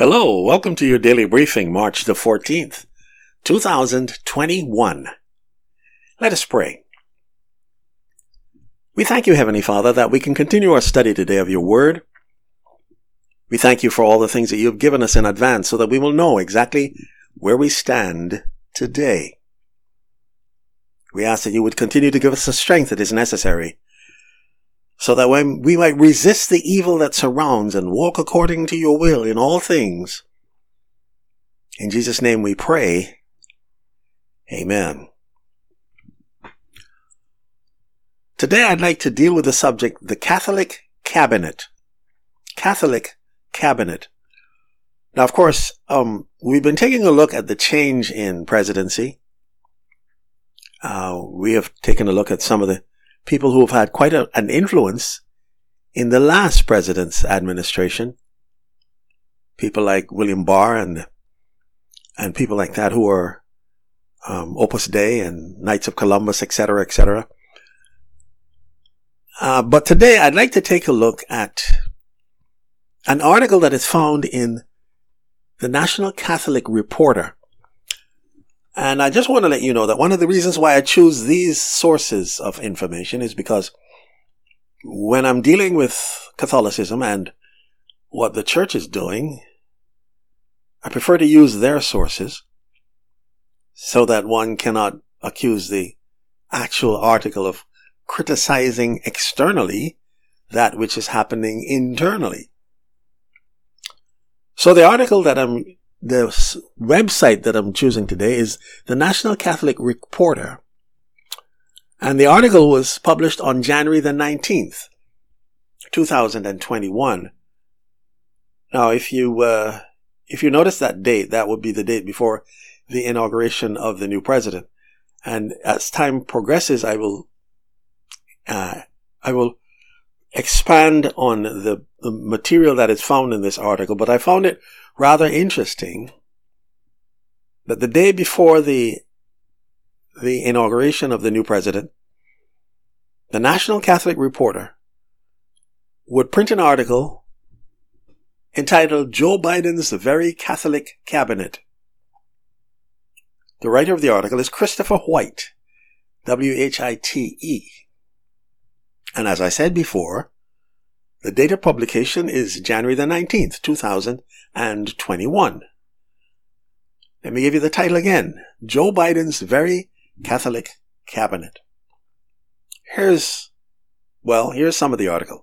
Hello, welcome to your daily briefing, March the 14th, 2021. Let us pray. We thank you, Heavenly Father, that we can continue our study today of your word. We thank you for all the things that you have given us in advance so that we will know exactly where we stand today. We ask that you would continue to give us the strength that is necessary so that when we might resist the evil that surrounds and walk according to your will in all things. In Jesus' name we pray. Amen. Today I'd like to deal with the subject, the Catholic Cabinet. Catholic Cabinet. Now, of course, we've been taking a look at the change in presidency. We have taken a look at some of the people who have had quite an influence in the last president's administration. People like William Barr and people like that who are Opus Dei and Knights of Columbus, etc., etc. But today I'd like to take a look at an article that is found in the National Catholic Reporter. And I just want to let you know that one of the reasons why I choose these sources of information is because when I'm dealing with Catholicism and what the church is doing, I prefer to use their sources so that one cannot accuse the actual article of criticizing externally that which is happening internally. So the website that I'm choosing today is the National Catholic Reporter. And the article was published on January the 19th, 2021. Now, if you notice that date, that would be the date before the inauguration of the new president. And as time progresses, I will expand on the material that is found in this article, but I found it rather interesting that the day before the inauguration of the new president, the National Catholic Reporter would print an article entitled Joe Biden's Very Catholic Cabinet. The writer of the article is Christopher White, W-H-I-T-E. And as I said before, the date of publication is January the 19th, 2021. Let me give you the title again. Joe Biden's Very Catholic Cabinet. Here's some of the article.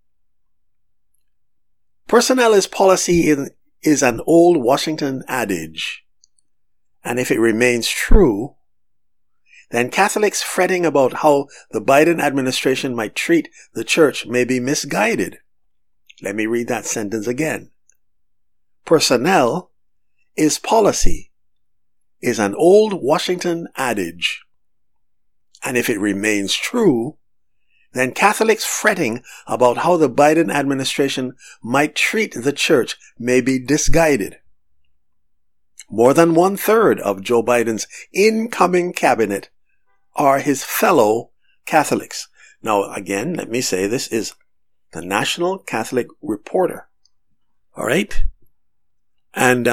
Personnel is policy is an old Washington adage. And if it remains true, then Catholics fretting about how the Biden administration might treat the church may be misguided. Let me read that sentence again. Personnel is policy is an old Washington adage. And if it remains true, then Catholics fretting about how the Biden administration might treat the church may be misguided. More than 1/3 of Joe Biden's incoming cabinet are his fellow Catholics. Now, again, let me say this is the National Catholic Reporter. All right? And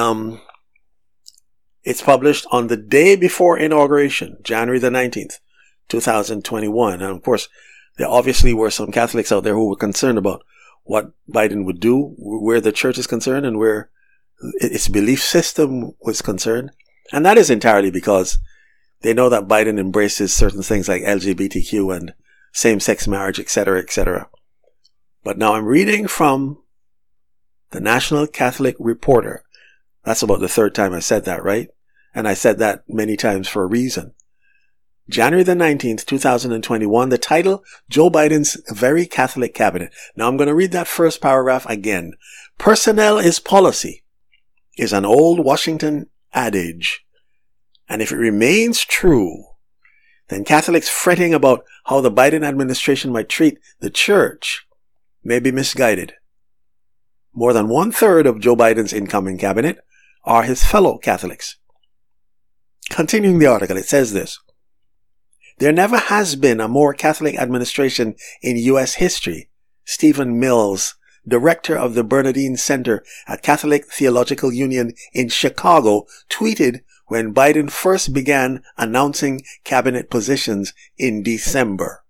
it's published on the day before inauguration, January the 19th, 2021. And of course, there obviously were some Catholics out there who were concerned about what Biden would do, where the church is concerned and where its belief system was concerned. And that is entirely because they know that Biden embraces certain things like LGBTQ and same-sex marriage, etc., etc. But now I'm reading from the National Catholic Reporter. That's about the third time I said that, right? And I said that many times for a reason. January the 19th, 2021, the title, Joe Biden's Very Catholic Cabinet. Now I'm going to read that first paragraph again. Personnel is policy is an old Washington adage. And if it remains true, then Catholics fretting about how the Biden administration might treat the church may be misguided. More than 1/3 of Joe Biden's incoming cabinet are his fellow Catholics. Continuing the article, it says this. There never has been a more Catholic administration in U.S. history, Stephen Mills, director of the Bernardine Center at Catholic Theological Union in Chicago, tweeted when Biden first began announcing cabinet positions in December.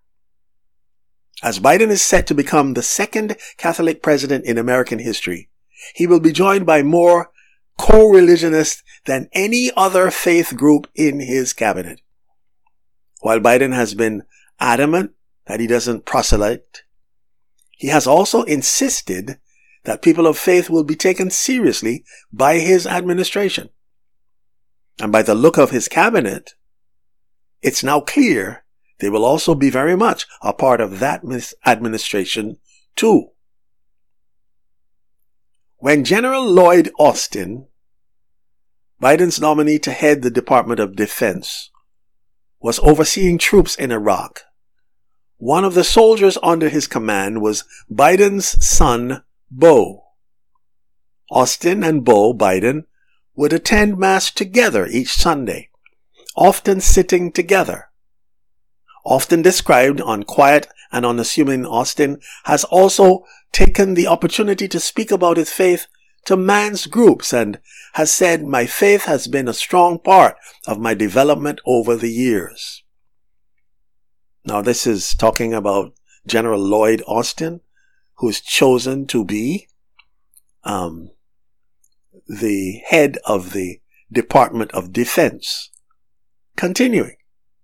As Biden is set to become the second Catholic president in American history, he will be joined by more co-religionists than any other faith group in his cabinet. While Biden has been adamant that he doesn't proselyte, he has also insisted that people of faith will be taken seriously by his administration. And by the look of his cabinet, it's now clear they will also be very much a part of that administration too. When General Lloyd Austin, Biden's nominee to head the Department of Defense, was overseeing troops in Iraq, one of the soldiers under his command was Biden's son, Beau. Austin and Beau Biden would attend Mass together each Sunday, often sitting together. Often described unquiet and unassuming, Austin has also taken the opportunity to speak about his faith to man's groups and has said, "My faith has been a strong part of my development over the years." Now this is talking about General Lloyd Austin, who is chosen to be the head of the Department of Defense. Continuing.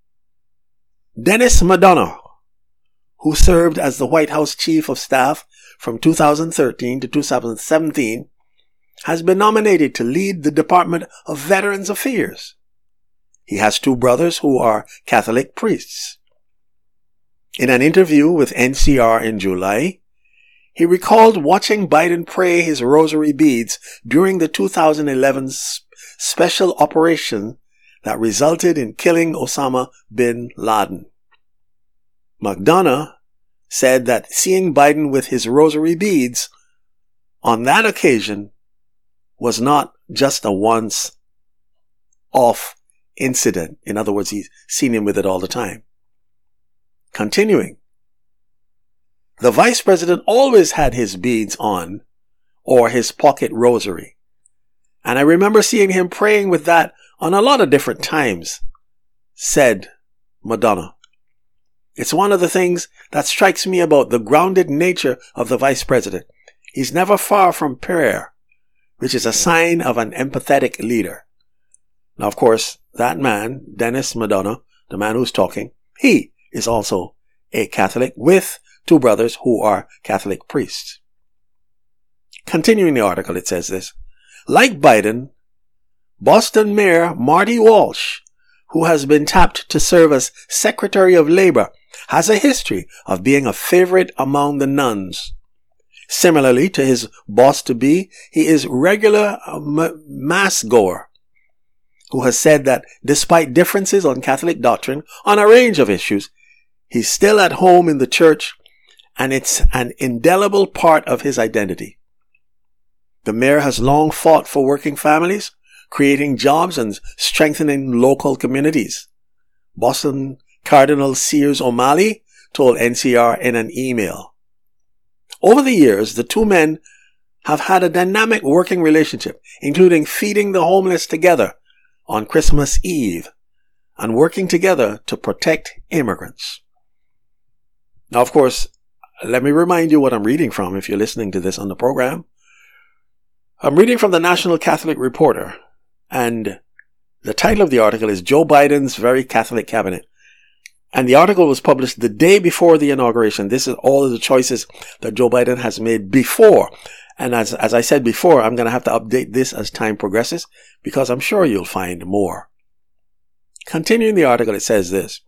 Denis Madonna, who served as the White House Chief of Staff from 2013 to 2017, has been nominated to lead the Department of Veterans Affairs. He has two brothers who are Catholic priests. In an interview with NCR in July, he recalled watching Biden pray his rosary beads during the 2011 special operation that resulted in killing Osama bin Laden. McDonough said that seeing Biden with his rosary beads on that occasion was not just a once-off incident. In other words, he's seen him with it all the time. Continuing. The vice president always had his beads on, or his pocket rosary. And I remember seeing him praying with that on a lot of different times, said Madonna. It's one of the things that strikes me about the grounded nature of the vice president. He's never far from prayer, which is a sign of an empathetic leader. Now, of course, that man, Denis Madonna, the man who's talking, he is also a Catholic with two brothers who are Catholic priests. Continuing the article, it says this. Like Biden, Boston Mayor Marty Walsh, who has been tapped to serve as Secretary of Labor, has a history of being a favorite among the nuns. Similarly to his boss-to-be, he is regular mass goer, who has said that despite differences on Catholic doctrine on a range of issues, he's still at home in the church, and it's an indelible part of his identity. The mayor has long fought for working families, creating jobs and strengthening local communities. Boston Cardinal Sears O'Malley told NCR in an email. Over the years, the two men have had a dynamic working relationship, including feeding the homeless together on Christmas Eve and working together to protect immigrants. Now, of course, let me remind you what I'm reading from if you're listening to this on the program. I'm reading from the National Catholic Reporter, and the title of the article is Joe Biden's Very Catholic Cabinet. And the article was published the day before the inauguration. This is all of the choices that Joe Biden has made before. And as I said before, I'm going to have to update this as time progresses because I'm sure you'll find more. Continuing the article, it says this.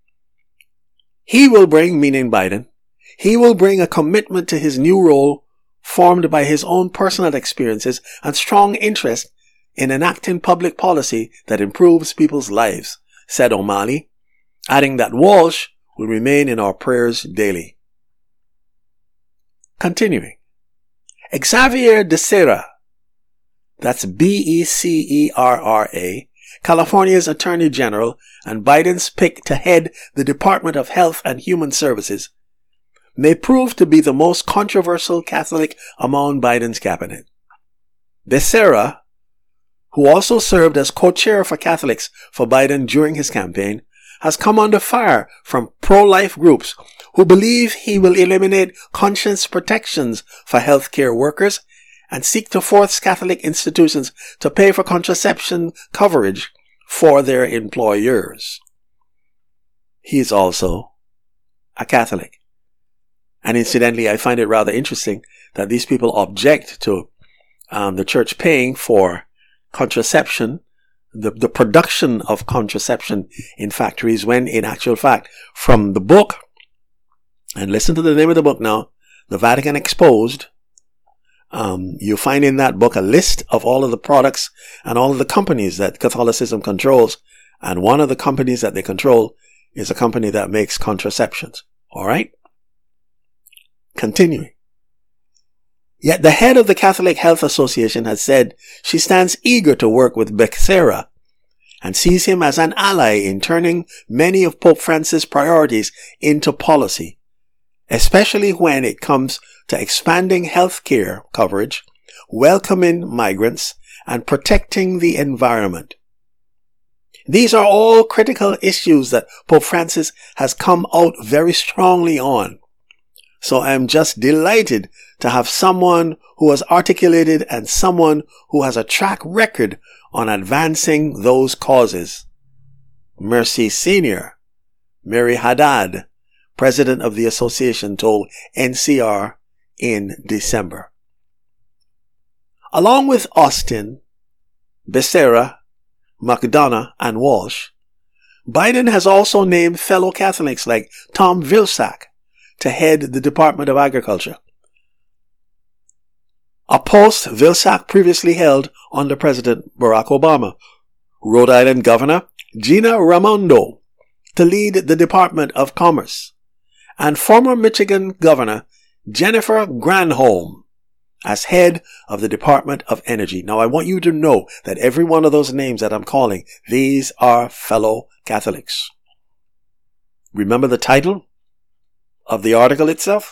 He will bring, meaning Biden, he will bring a commitment to his new role formed by his own personal experiences and strong interest in enacting public policy that improves people's lives, said O'Malley, adding that Walsh will remain in our prayers daily. Continuing. Xavier Becerra, that's Becerra, California's Attorney General and Biden's pick to head the Department of Health and Human Services, may prove to be the most controversial Catholic among Biden's cabinet. Becerra, who also served as co-chair for Catholics for Biden during his campaign, has come under fire from pro-life groups who believe he will eliminate conscience protections for healthcare workers and seek to force Catholic institutions to pay for contraception coverage for their employers. He is also a Catholic. And incidentally, I find it rather interesting that these people object to the church paying for contraception, the production of contraception in factories, when in actual fact, from the book, and listen to the name of the book now, The Vatican Exposed, you find in that book a list of all of the products and all of the companies that Catholicism controls, and one of the companies that they control is a company that makes contraceptions. All right? Continuing. Yet the head of the Catholic Health Association has said she stands eager to work with Becerra and sees him as an ally in turning many of Pope Francis' priorities into policy, especially when it comes to expanding health care coverage, welcoming migrants, and protecting the environment. These are all critical issues that Pope Francis has come out very strongly on. So I'm just delighted to have someone who has articulated and someone who has a track record on advancing those causes. Mercy Sr., Mary Haddad, president of the association, told NCR in December. Along with Austin, Becerra, McDonough, and Walsh, Biden has also named fellow Catholics like Tom Vilsack to head the Department of Agriculture, a post Vilsack previously held under President Barack Obama. Rhode Island Governor Gina Raimondo to lead the Department of Commerce, and former Michigan Governor Jennifer Granholm as head of the Department of Energy. Now, I want you to know that every one of those names that I'm calling, these are fellow Catholics. Remember the title of the article itself?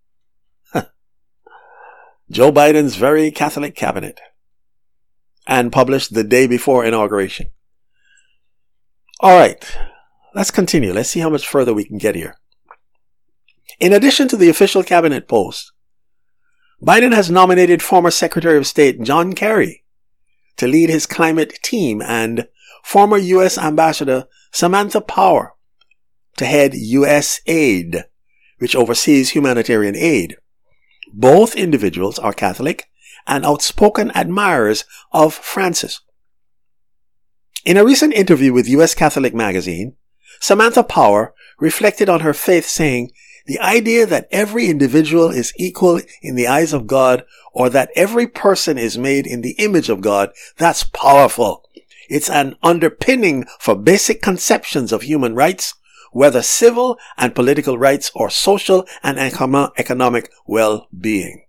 Joe Biden's very Catholic cabinet, and published the day before inauguration. All right, let's continue. Let's see how much further we can get here. In addition to the official cabinet post, Biden has nominated former Secretary of State John Kerry to lead his climate team and former U.S. Ambassador Samantha Power to head USAID, which oversees humanitarian aid. Both individuals are Catholic and outspoken admirers of Francis. In a recent interview with U.S. Catholic Magazine, Samantha Power reflected on her faith, saying, "The idea that every individual is equal in the eyes of God, or that every person is made in the image of God, that's powerful. It's an underpinning for basic conceptions of human rights, whether civil and political rights or social and economic well-being."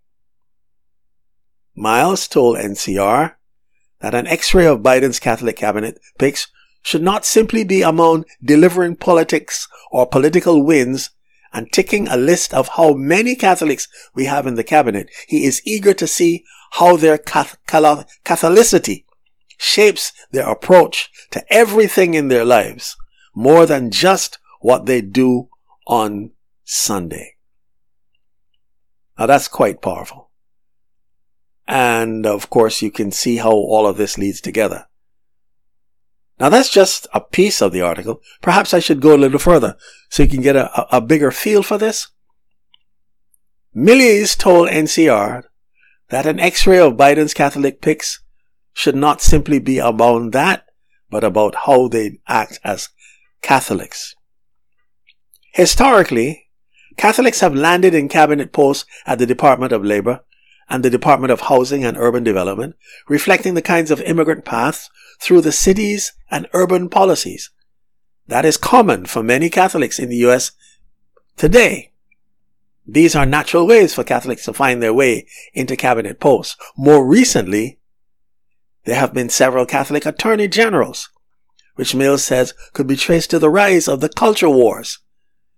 Miles told NCR that an X-ray of Biden's Catholic cabinet picks should not simply be among delivering politics or political wins and ticking a list of how many Catholics we have in the cabinet. He is eager to see how their Catholicity shapes their approach to everything in their lives, more than just what they do on Sunday. Now that's quite powerful. And of course you can see how all of this leads together. Now that's just a piece of the article. Perhaps I should go a little further so you can get a bigger feel for this. Millies told NCR that an X-ray of Biden's Catholic picks should not simply be about that, but about how they act as Catholics. Historically, Catholics have landed in cabinet posts at the Department of Labor and the Department of Housing and Urban Development, reflecting the kinds of immigrant paths through the cities and urban policies. That is common for many Catholics in the U.S. today. These are natural ways for Catholics to find their way into cabinet posts. More recently, there have been several Catholic attorney generals, which Mills says could be traced to the rise of the culture wars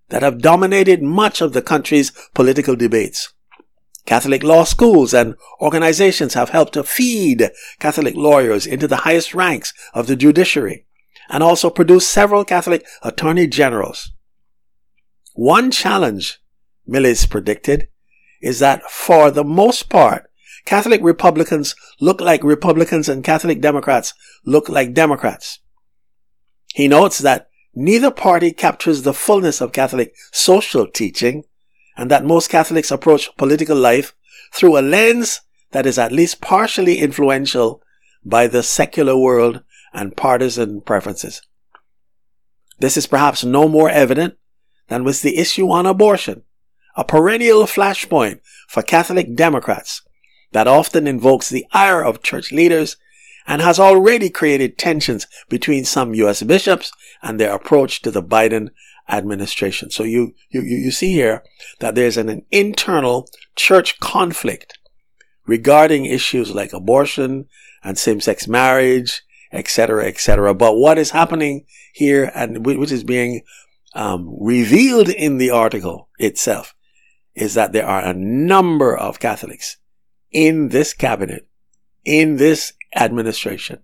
that have dominated much of the country's political debates. Catholic law schools and organizations have helped to feed Catholic lawyers into the highest ranks of the judiciary and also produced several Catholic attorney generals. One challenge, Millis predicted, is that for the most part, Catholic Republicans look like Republicans and Catholic Democrats look like Democrats. He notes that neither party captures the fullness of Catholic social teaching, and that most Catholics approach political life through a lens that is at least partially influential by the secular world and partisan preferences. This is perhaps no more evident than with the issue on abortion, a perennial flashpoint for Catholic Democrats that often invokes the ire of church leaders and has already created tensions between some U.S. bishops and their approach to the Biden administration. So you see here that there's an internal church conflict regarding issues like abortion and same-sex marriage, etc., etc. But what is happening here, and which is being revealed in the article itself, is that there are a number of Catholics in this cabinet, in this administration.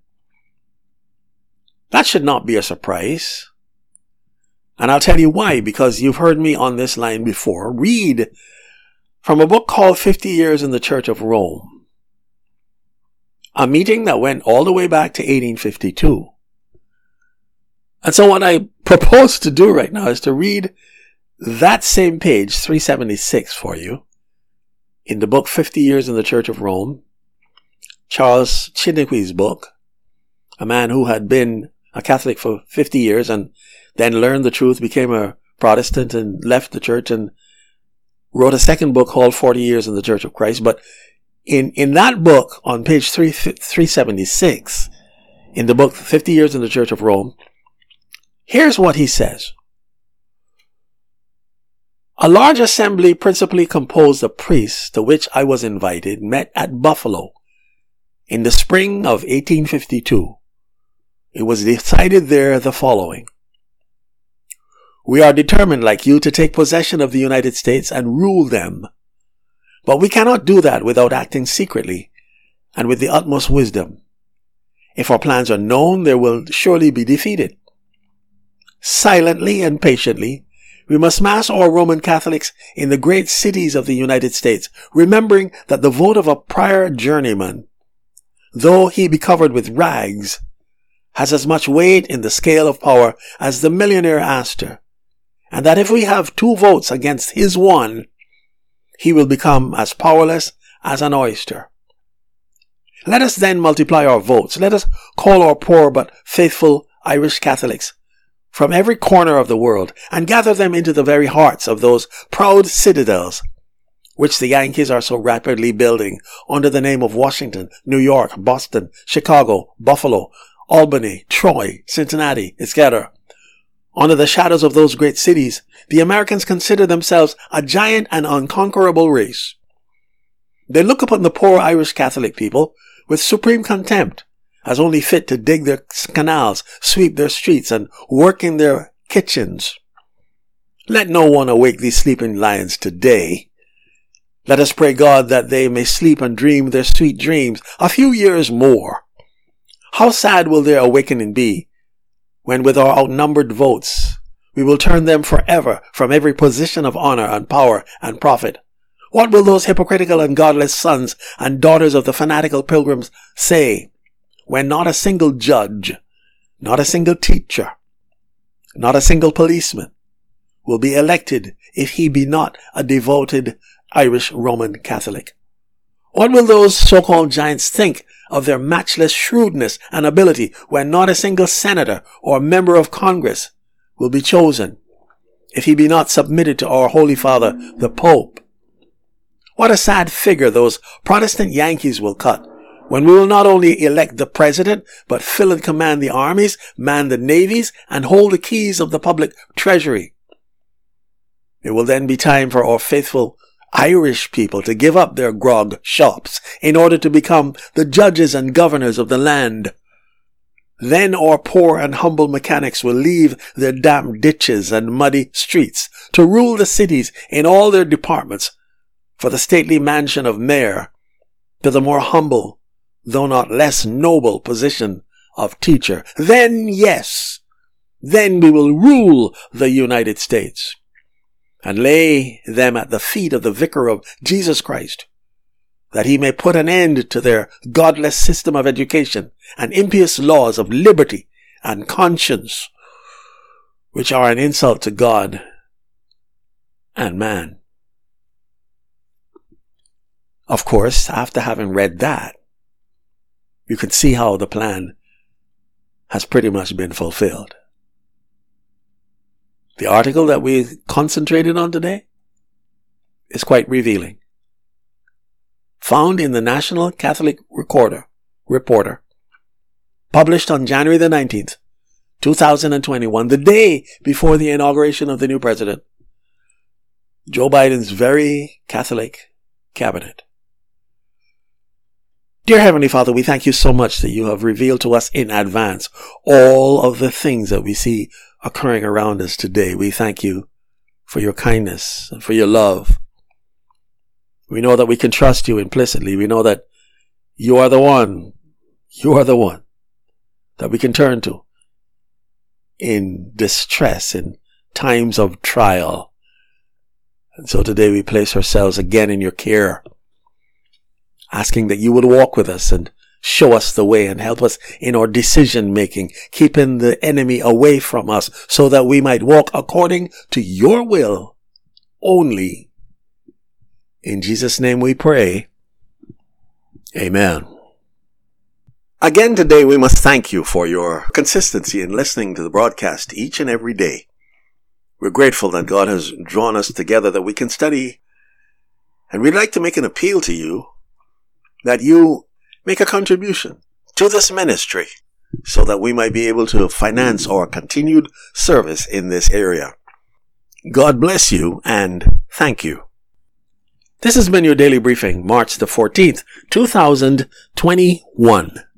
That should not be a surprise. And I'll tell you why, because you've heard me on this line before read from a book called 50 Years in the Church of Rome, a meeting that went all the way back to 1852. And so what I propose to do right now is to read that same page, 376, for you, in the book 50 Years in the Church of Rome, Charles Chiniqui's book, a man who had been a Catholic for 50 years and then learned the truth, became a Protestant and left the church and wrote a second book called 40 Years in the Church of Christ. But in that book, on page 376, in the book 50 Years in the Church of Rome, here's what he says. A large assembly principally composed of priests to which I was invited met at Buffalo in the spring of 1852. It was decided there the following. We are determined, like you, to take possession of the United States and rule them. But we cannot do that without acting secretly and with the utmost wisdom. If our plans are known, they will surely be defeated. Silently and patiently, we must mass all Roman Catholics in the great cities of the United States, remembering that the vote of a prior journeyman, though he be covered with rags, has as much weight in the scale of power as the millionaire Astor, and that if we have 2 votes against his 1, he will become as powerless as an oyster. Let us then multiply our votes. Let us call our poor but faithful Irish Catholics from every corner of the world and gather them into the very hearts of those proud citadels which the Yankees are so rapidly building under the name of Washington, New York, Boston, Chicago, Buffalo, Albany, Troy, Cincinnati, etc. Under the shadows of those great cities, the Americans consider themselves a giant and unconquerable race. They look upon the poor Irish Catholic people with supreme contempt, as only fit to dig their canals, sweep their streets, and work in their kitchens. Let no one awake these sleeping lions today. Let us pray God that they may sleep and dream their sweet dreams a few years more. How sad will their awakening be, when with our outnumbered votes, we will turn them forever from every position of honor and power and profit. What will those hypocritical and godless sons and daughters of the fanatical pilgrims say, when not a single judge, not a single teacher, not a single policeman will be elected if he be not a devoted Irish Roman Catholic? What will those so-called giants think of their matchless shrewdness and ability when not a single senator or member of Congress will be chosen if he be not submitted to our Holy Father, the Pope? What a sad figure those Protestant Yankees will cut when we will not only elect the president, but fill and command the armies, man the navies, and hold the keys of the public treasury. It will then be time for our faithful Irish people to give up their grog shops in order to become the judges and governors of the land. Then our poor and humble mechanics will leave their damp ditches and muddy streets to rule the cities in all their departments, for the stately mansion of mayor to the more humble, though not less noble position of teacher. Then, yes, then we will rule the United States and lay them at the feet of the Vicar of Jesus Christ, that he may put an end to their godless system of education and impious laws of liberty and conscience, which are an insult to God and man. Of course, after having read that, you can see how the plan has pretty much been fulfilled. The article that we concentrated on today is quite revealing. Found in the National Catholic Reporter, published on January the 19th, 2021, the day before the inauguration of the new president, Joe Biden's very Catholic cabinet. Dear Heavenly Father, we thank you so much that you have revealed to us in advance all of the things that we see occurring around us today. We thank you for your kindness and for your love. We know that we can trust you implicitly. We know that you are the one that we can turn to in distress, in times of trial. And so today we place ourselves again in your care, asking that you would walk with us and show us the way and help us in our decision making, keeping the enemy away from us so that we might walk according to your will only. In Jesus' name we pray. Amen. Again today we must thank you for your consistency in listening to the broadcast each and every day. We're grateful that God has drawn us together that we can study, and we'd like to make an appeal to you that you make a contribution to this ministry so that we might be able to finance our continued service in this area. God bless you and thank you. This has been your daily briefing, March the 14th, 2021.